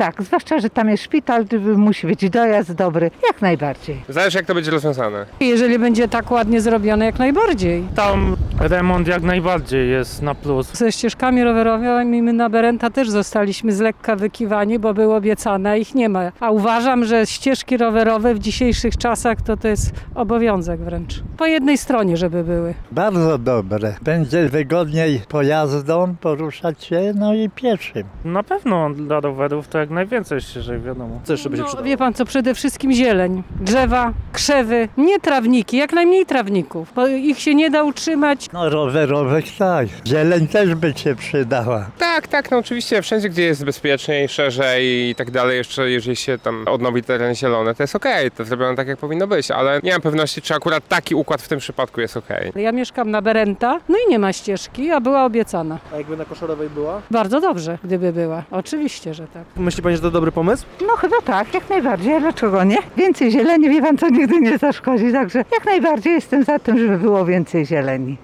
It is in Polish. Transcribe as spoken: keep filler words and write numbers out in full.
tak, zwłaszcza, że tam jest szpital, musi być dojazd dobry, jak najbardziej. Zależy, jak to będzie rozwiązane. Jeżeli będzie tak ładnie zrobione, jak najbardziej. Tam remont jak najbardziej jest na plus. Ze ścieżkami rowerowymi my na Berenta też zostaliśmy z lekka wykiwani, bo było obiecane, a ich nie ma. A uważam, że ścieżki rowerowe w dzisiejszych czasach to to jest obowiązek wręcz. Po jednej stronie, żeby były. Bardzo dobre. Będzie wygodniej pojazdom poruszać się, no i pieszym. Na pewno dla rowerów to jak najwięcej ścieżek, wiadomo. Co jeszcze będzie No, przydało? wie pan co, przede wszystkim zieleń, drzewa, krzewy, nie trawniki, jak najmniej trawników, bo ich się nie da utrzymać. No rowerowych tak. Zieleń też by się przydała. Tak, tak, no oczywiście, wszędzie, gdzie jest bezpieczniej, szerzej i tak dalej, jeszcze jeżeli się tam odnowi teren zielony, to jest okej, to zrobione tak, jak powinno być, ale nie mam pewności, czy akurat taki układ w tym przypadku jest okej. Ja mieszkam na Berenta, no i nie ma ścieżki, a była obiecana. A jakby na Koszorowej była? Bardzo dobrze, gdyby była. Oczywiście, że tak. Myśli pani, że to dobry pomysł? No chyba tak, jak najbardziej, a dlaczego nie? Więcej zieleni, wie pan, co nigdy nie zaszkodzi, także jak najbardziej jestem za tym, żeby było więcej zieleni.